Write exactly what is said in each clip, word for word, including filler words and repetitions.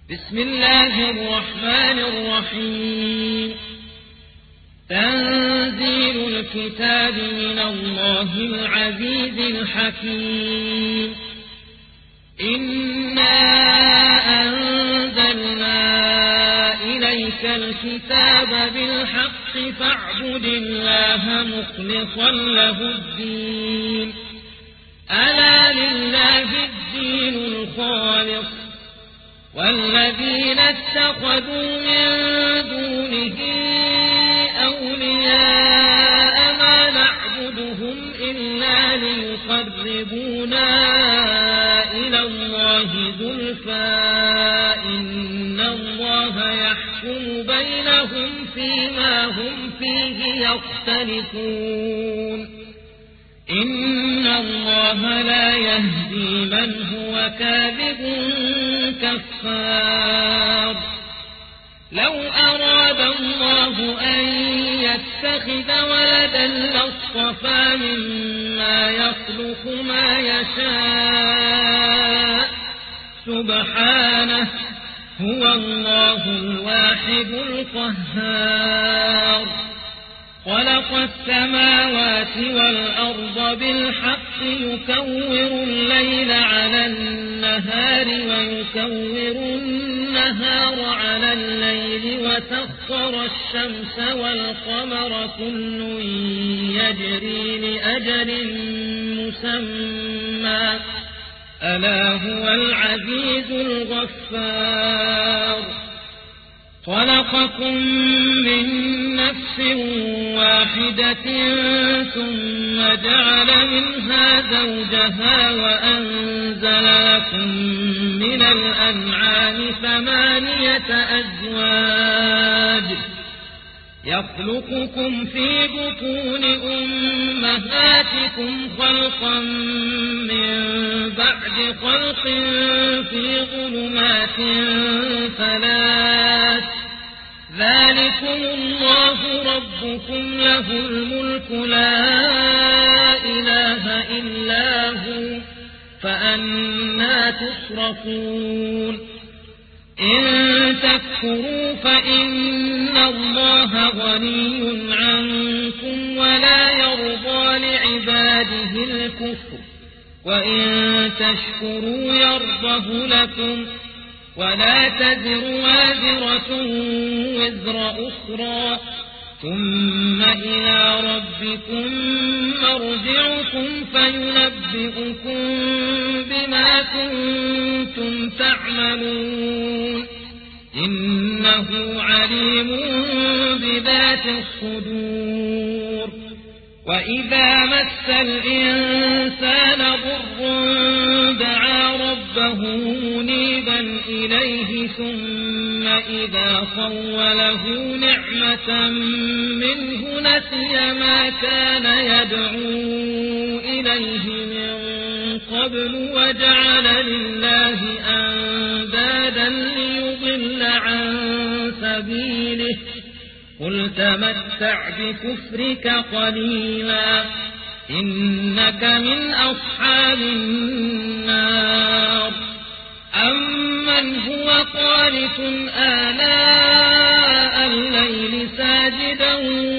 بسم الله الرحمن الرحيم تنزيل الكتاب من الله العزيز الحكيم إنا أنزلنا إليك الكتاب بالحق فاعبد الله مخلصا له الدين ألا لله الدين الخالص والذين اتخذوا من دونه أولياء ما نعبدهم إلا ليقربونا إلى الله زلفى إن الله يحكم بينهم فيما هم فيه يختلفون إن الله لا يهدي من هو كاذب كفار لو أراد الله أن يتخذ ولدا لاصطفى مما يخلق ما يشاء سبحانه هو الله الواحد القهار خلق السماوات والأرض بالحق يكور الليل على النهار ويكور النهار على الليل وسخر الشمس والقمر كل يجري لأجل مسمى ألا هو العزيز الغفار خلقكم من نفس واحدة ثم جعل منها زوجها وأنزل لكم من الأنعام ثمانية أزواج يخلقكم في بطون أمهاتكم خلقا من بعد خلق في ظلمات ثلاث ذلكم الله ربكم له الملك لا إله إلا هو فأنى تصرفون إن تكفروا فإن الله غني عنكم ولا يرضى لعباده الكفر وإن تشكروا يرضه لكم ولا تزر وازرة وزر أخرى ثم إلى ربكم مرجعكم فينبئكم بما كنتم تعملون إنه عليم بذات الصدور وإذا مس الإنسان ضر دعا ربه منيبا إليه ثم إذا خوله نعمة منه نسي ما كان يدعو إليه من قبل وجعل لله أندادا ليضل عن سبيله قل تمتع بكفرك قليلا إنك من أصحاب النار أمن هو قانت آلاء الليل ساجدا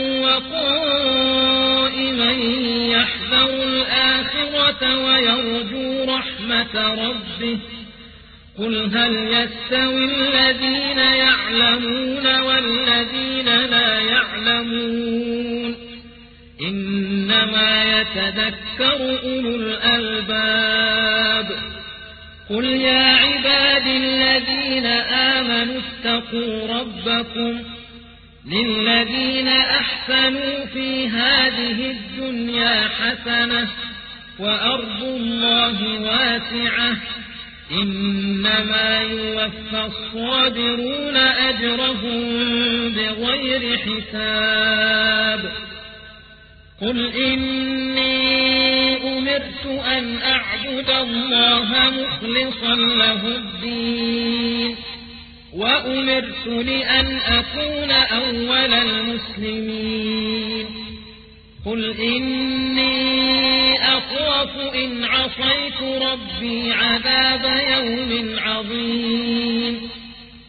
وقائما يحذر الآخرة ويرجو رحمة ربه قل هل يستوي الذين يعلمون والذين لا يعلمون إنما يتذكر أولو الألباب قل يا عبادي الذين آمنوا اتقوا ربكم للذين أحسنوا في هذه الدنيا حسنة وأرض الله واسعة إنما يوفى الصابرون أجرهم بغير حساب قل إني أمرت أن أعبد الله مخلصا له الدين وأمرت لأن أكون أول المسلمين قل إني أخاف إن عصيت ربي عذاب يوم عظيم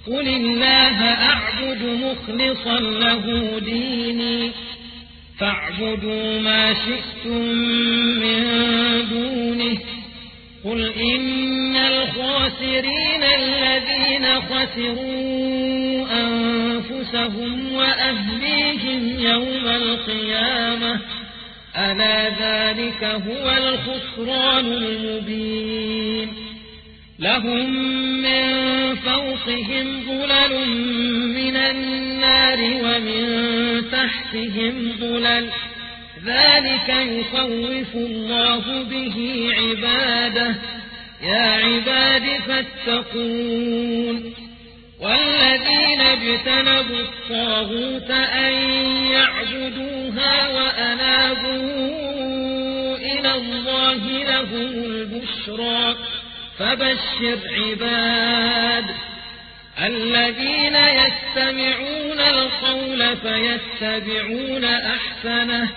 قل الله أعبد مخلصا له ديني فاعبدوا ما شئتم من دونه قل إن الخاسرين الذين خسروا أنفسهم وأهليهم يوم القيامة ألا ذلك هو الخسران المبين لهم من فوقهم ظلل من النار ومن تحتهم ظلل ذلك يخوف الله به عباده يا عباد فاتقون والذين اجتنبوا الطاغوت أن يعبدوها وأنابوا إلى الله لهم البشرى فبشر عباد الذين يستمعون القول فيتبعون أحسنه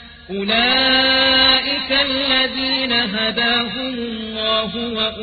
أولئك الذين هداهم الله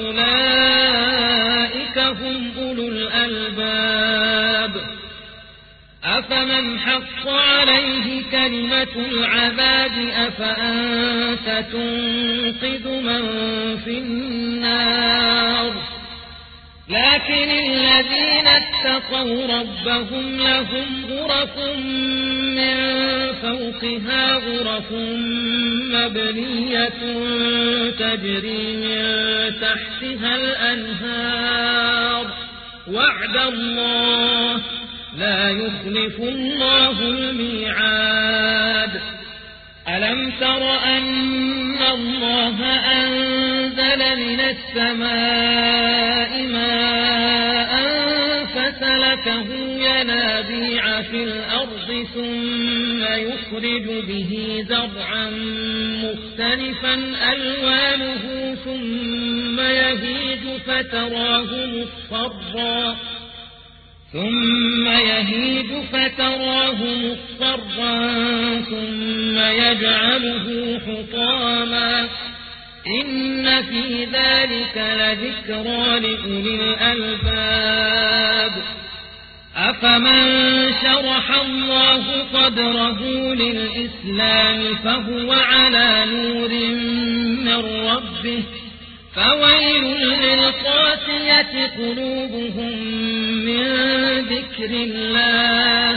وأولئك هم أولو الألباب أفمن حق عليه كلمة العذاب أفأنت تنقذ من في النار لكن الذين اتقوا ربهم لهم غرف من فوقها غرف مبنية تجري من تحتها الأنهار وعد الله لا يخلف الله الميعاد ألم تر أن الله أنزل من السماء ماء فسلكه ينابيع في الأرض ثم يخرج به زرعا مختلفا ألوانه ثم يهيج فتراه مصفرا ثم يهيج فتراه مصفرا ثم يجعله حطاما إن في ذلك لذكرى لأولي الألباب أفمن شرح الله صدره للإسلام فهو على نور من ربه فويل للقاسية قلوبهم من ذكر الله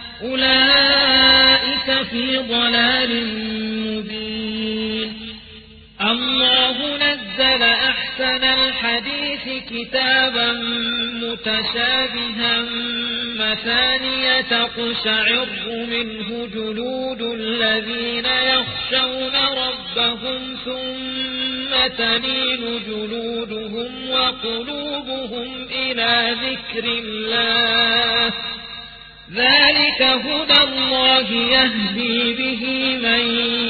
أولئك في ضلال مبين الله نزل أحسن الحديث كتابا متشابها مثانية تقشعر منه جلود الذين يخشون ربهم ثم تلين جلودهم وقلوبهم إلى ذكر الله ذلك هدى الله يهدي به من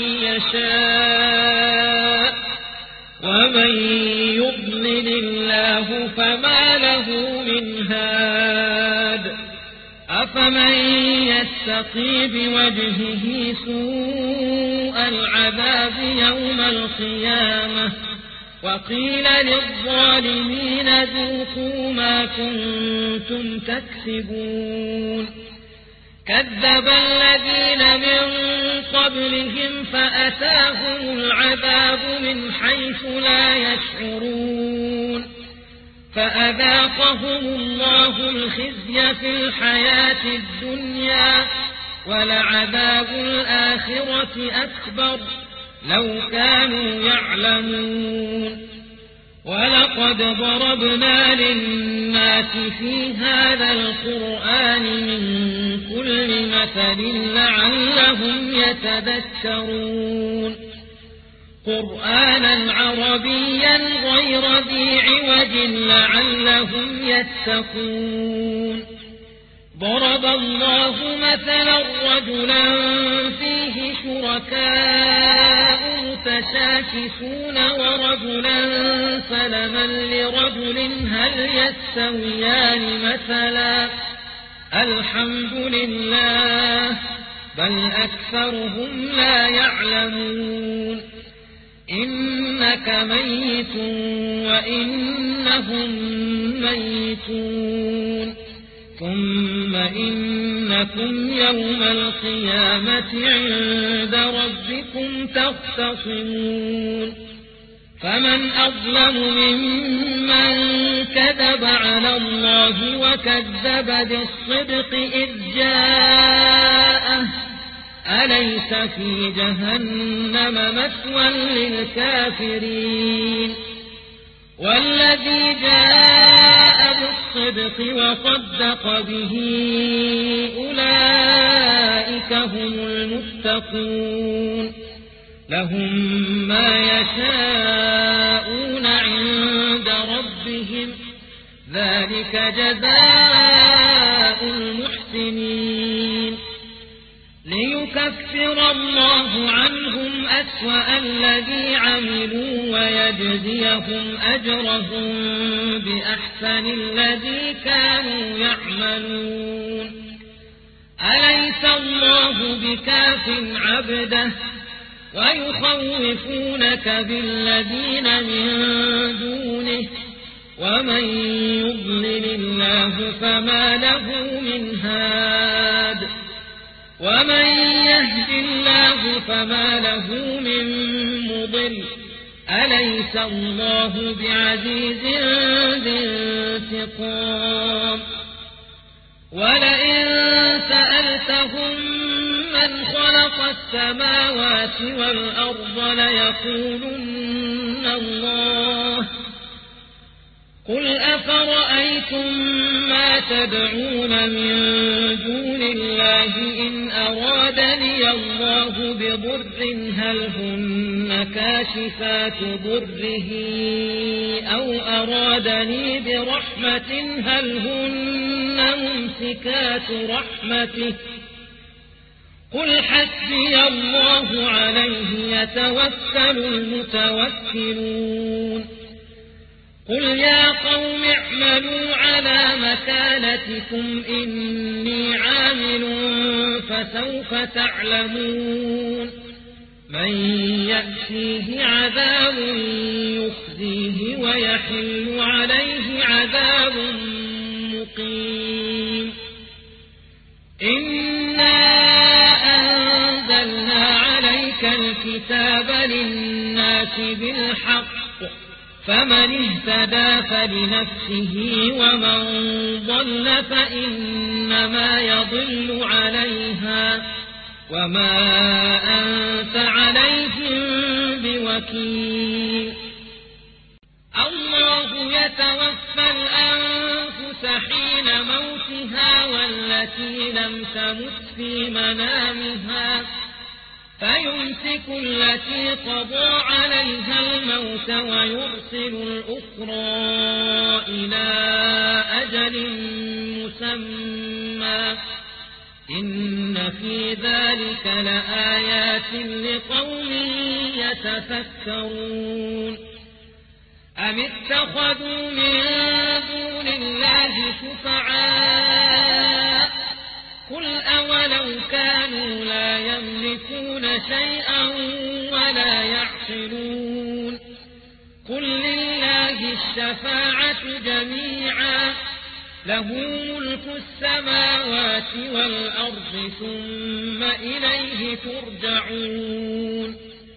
يشاء ومن يضلل الله فما له من هاد أفمن يتقي بوجهه سوء العذاب يوم القيامة وقيل للظالمين ذوقوا ما كنتم تكسبون كذب الذين من قبلهم فأتاهم العذاب من حيث لا يشعرون فأذاقهم الله الخزي في الحياة الدنيا ولعذاب الآخرة أكبر لو كانوا يعلمون ولقد ضربنا للناس في هذا القرآن من كل مثل لعلهم يتذكرون قرآنا عربيا غير ذي عوج لعلهم يتقون ضرب الله مثلا رجلا فيه شركاء متشاكسون ورجلا سلما لرجل هل يستويان مثلا الحمد لله بل أكثرهم لا يعلمون إنك ميت وإنهم ميتون ثم إنكم يوم القيامة عند ربكم تختصمون فمن أظلم ممن كذب على الله وكذب بالصدق إذ جاءه أليس في جهنم مثوى للكافرين والذي جاء بالصدق وصدق به أولئك هم المتقون لهم ما يشاءون عند ربهم ذلك جزاء المحسنين ليكفر الله عنهم أسوأ الذي عملوا ويجزيهم أجرهم بأحسن الذي كانوا يعملون أليس الله بكاف عبده ويخوفونك بالذين من دونه ومن يضلل الله فما له من هاد ومن يهد الله فما له من مضل أليس الله بعزيز ذي انتقام ولئن سألتهم من خلق السماوات والأرض ليقولن الله قل أفرأيتم ما تدعون من دون الله إن أرادني الله بضر هل هن كاشفات ضره أو أرادني برحمة هل هن ممسكات رحمته قل حسبي الله عليه يتوكل المتوكلون قل يا قوم اعملوا على مكانتكم إني عامل فسوف تعلمون من يأتيه عذاب يخزيه ويحل عليه عذاب مقيم إنا أنزلنا عليك الكتاب للناس بالحق فمن اهتدى فلنفسه ومن ضل فإنما يضل عليها وما أنت عليهم بوكيل الله يتوفى الأنفس حين موتها والتي لم تمت في منامها فيمسك التي قضى عليها الموت ويرسل الأخرى إلى أجل مسمى إن في ذلك لآيات لقوم يتفكرون أم اتخذوا من دون الله شفعاء قل أولو كانوا لا يملكون شيئا ولا يعقلون قل لله الشفاعة جميعا له ملك السماوات والأرض ثم إليه ترجعون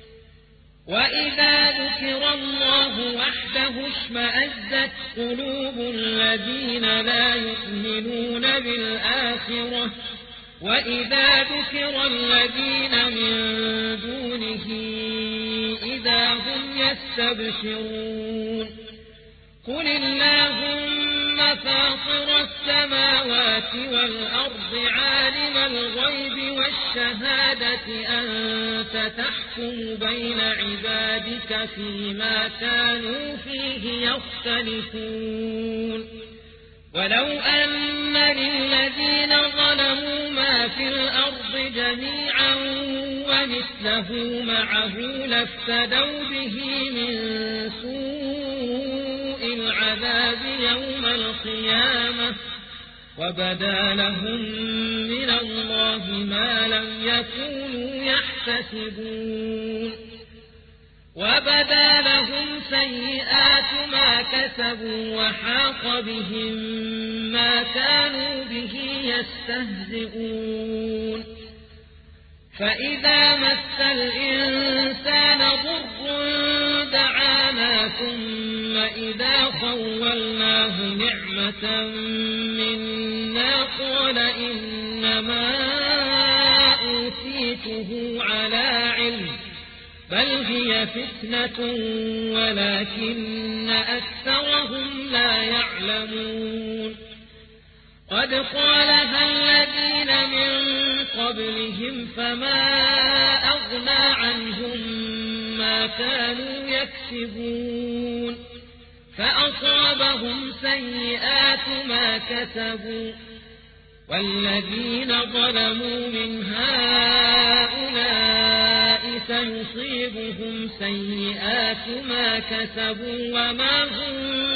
وإذا ذكر الله وحده اشمأزت قلوب الذين لا يؤمنون بالآخرة وإذا ذكر الذين من دونه إذا هم يستبشرون قل اللهم فاطر السماوات والأرض عالم الغيب والشهادة أنت تحكم بين عبادك فيما كانوا فيه يختلفون ولو أن للذين ظلموا ما في الأرض جميعا ومثله معه لافتدوا به من سوء العذاب يوم القيامة وبدا لهم من الله ما لم يكونوا يحتسبون وبدا لهم سيئات ما كسبوا وحاق بهم ما كانوا به بآياته يستهزئون فإذا مس الإنسان ضر دعانا ثم إذا خولناه نعمة منا قال إنما أوتيته على علم بل هي فتنة ولكن أكثرهم لا يعلمون قد قالها الذين من قبلهم فما أغنى عنهم ما كانوا يكسبون فأصابهم سيئات ما كسبوا والذين ظلموا من هؤلاء سيصيبهم سيئات ما كسبوا وما هم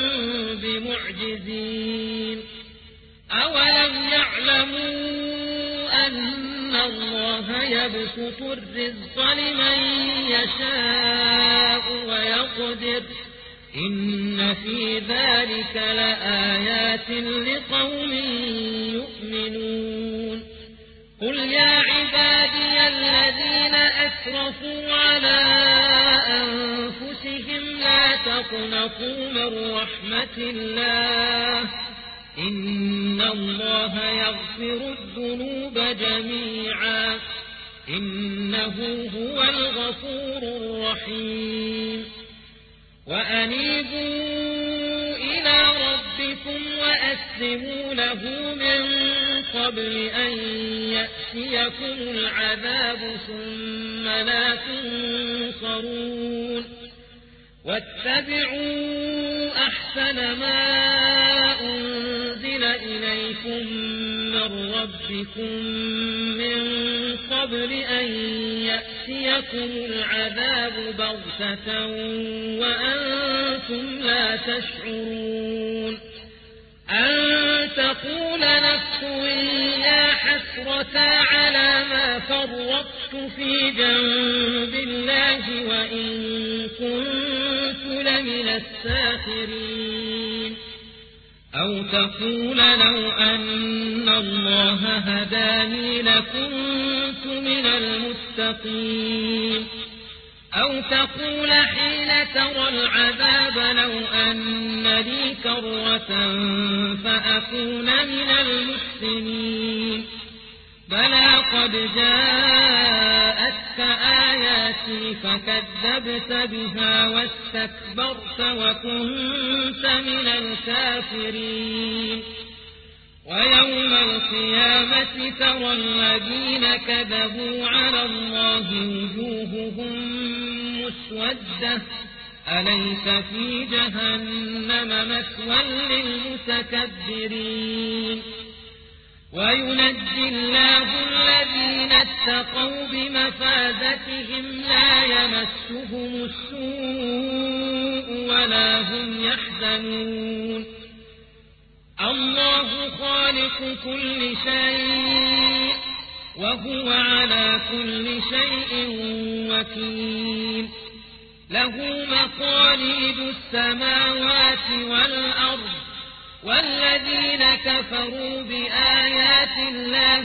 بمعجزين أولم يعلموا أن الله يبسط الرزق لمن يشاء ويقدر إن في ذلك لآيات لقوم يؤمنون قل يا عبادي الذين أسرفوا على أنفسهم لا تقنطوا من رحمة الله إن الله يغفر الذنوب جميعا إنه هو الغفور الرحيم وأنيبوا إلى ربكم وأسلموا له من قبل أن يأتيكم العذاب ثم لا تنصرون واتبعوا أحسن ما أنزل إليكم من ربكم من قبل أن يأتيكم العذاب بغتة وأنتم لا تشعرون أن تقول نفس يا حسرة على ما فرطت في جنب الله وإن كنت لمن الساخرين أو تقول لو أن الله هداني لكنت من المتقين أو تقول حين ترى العذاب لو أن لي كرة فأكون من المحسنين بلى قد جاءتك آياتي فكذبت بها واستكبرت وكنت من الكافرين ويوم القيامة ترى الذين كذبوا على الله وجوههم مسودة أليس في جهنم مثوى للمتكبرين وينجي الله الذين اتقوا بمفازتهم لا يمسهم السوء ولا هم يحزنون الله خالق كل شيء وهو على كل شيء وكيل له مقاليد السماوات والأرض والذين كفروا بآيات الله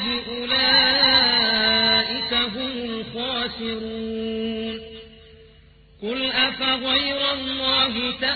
أولئك هم الخاسرون قل أفغير الله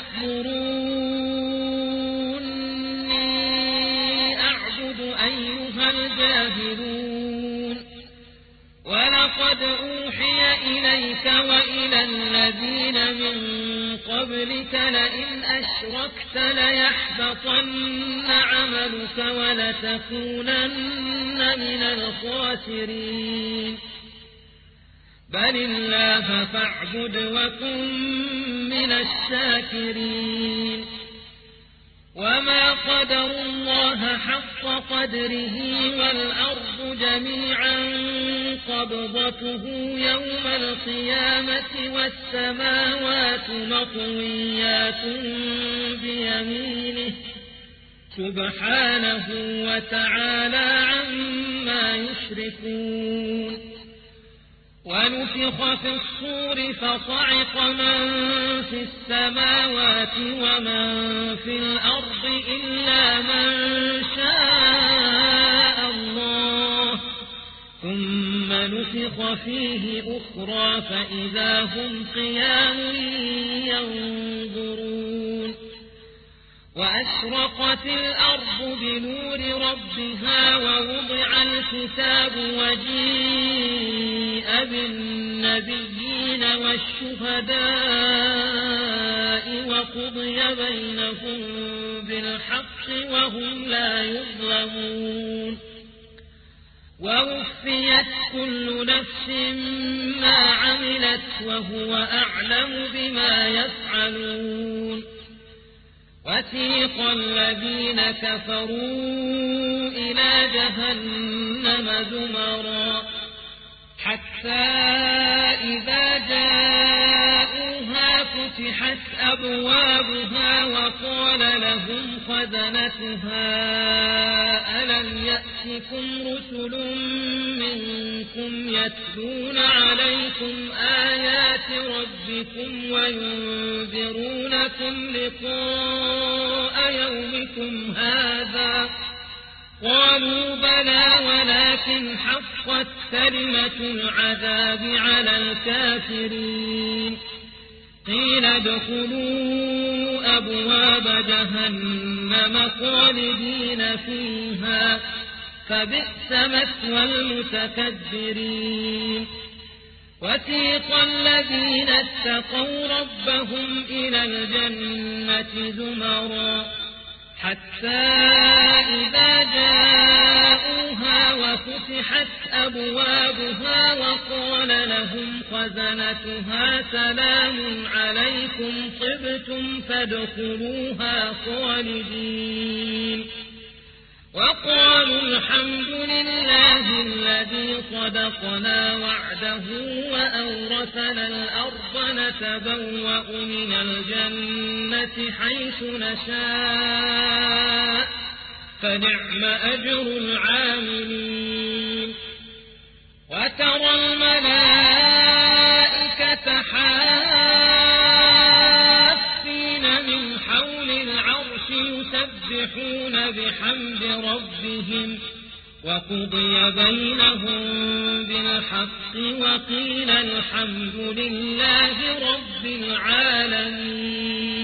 تأمروني أعبد أيها الجاهلون ولقد أوحي إليك وإلى الذين من قبلك لئن أشركت ليحبطن عملك ولتكونن من الخاسرين بل الله فاعبد وكن من الشاكرين وما قدروا الله حق قدره والأرض جميعا قبضته يوم القيامة والسماوات مطويات بيمينه سبحانه وتعالى عما يشركون ونفخ في الصور فصعق من في السماوات ومن في الأرض إلا من شاء فيه أخرى فإذا هم قيام ينظرون وأشرقت الأرض بنور ربها ووضع الكتاب وجيء بالنبيين والشهداء وقضي بينهم بالحق وهم لا يظلمون ووفيت كل نفس ما عملت وهو أعلم بما يفعلون وسيق الذين كفروا إلى جهنم زمرا حتى إذا جاءوها فتحت أبوابها وقال لهم خزنتها ألم يأتكم رسل منكم يتلون عليكم آيات ربكم وينذرونكم لقاء يومكم هذا قالوا بلى ولكن حقت كلمة العذاب على الكافرين قيل ادخلوا أبواب جهنم خالدين فيها فبئس مثوى المتكبرين وسيق الذين اتقوا ربهم إلى الجنة زمرا حتى إذا جاءوها وفتحت أبوابها وقال لهم خزنتها سلام عليكم طبتم فادخلوها خالدين وقالوا الحمد لله الذي صدقنا وعده وأورثنا الأرض نتبوأ من الجنة حيث نشاء فنعم أجر العاملين وترى الملائكة حافين من حول العرش يسبحون بحمد ربهم وقضي بينهم بالحق وقيل الحمد لله رب العالمين